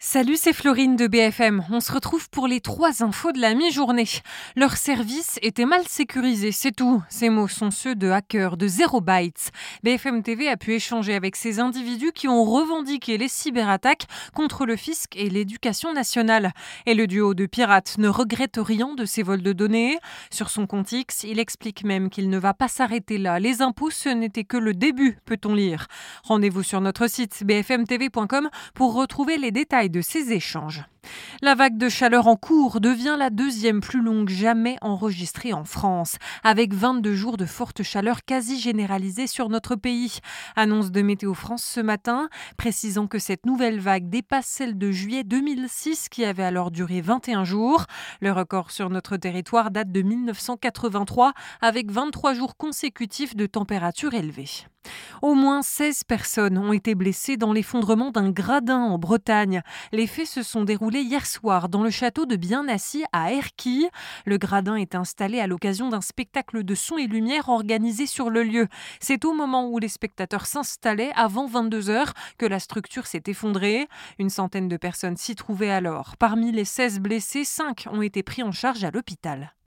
Salut, c'est Florine de BFM. On se retrouve pour les 3 infos de la mi-journée. Leur service était mal sécurisé, c'est tout. Ces mots sont ceux de hackers de Zero Bytes. BFM TV a pu échanger avec ces individus qui ont revendiqué les cyberattaques contre le fisc et l'éducation nationale. Et le duo de pirates ne regrette rien de ces vols de données. Sur son compte X, il explique même qu'il ne va pas s'arrêter là. Les impôts, ce n'était que le début, peut-on lire. Rendez-vous sur notre site bfmtv.com pour retrouver les détails de ces échanges. La vague de chaleur en cours devient la deuxième plus longue jamais enregistrée en France, avec 22 jours de forte chaleur quasi généralisée sur notre pays. Annonce de Météo France ce matin, précisant que cette nouvelle vague dépasse celle de juillet 2006 qui avait alors duré 21 jours. Le record sur notre territoire date de 1983 avec 23 jours consécutifs de température élevée. Au moins 16 personnes ont été blessées dans l'effondrement d'un gradin en Bretagne. Les faits se sont déroulés hier soir dans le château de Bien-Assis à Erquy. Le gradin est installé à l'occasion d'un spectacle de son et lumière organisé sur le lieu. C'est au moment où les spectateurs s'installaient avant 22h que la structure s'est effondrée. Une centaine de personnes s'y trouvaient alors. Parmi les 16 blessés, 5 ont été pris en charge à l'hôpital.